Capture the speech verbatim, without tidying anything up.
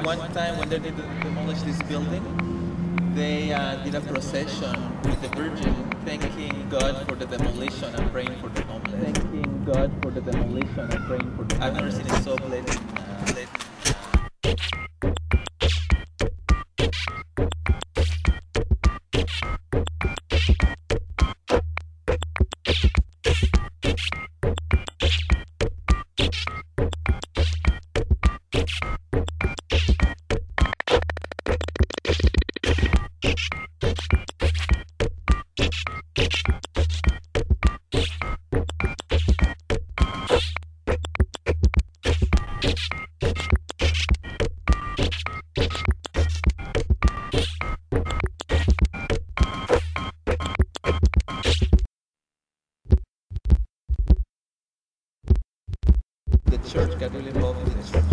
one time when they did demolish this building, they uh, did a procession with the Virgin, thanking God for the demolition and praying for the homeless. Thanking God for the demolition and praying for the homeless. I've never seen it so blatant. Uh, blatant. The church got really involved in this.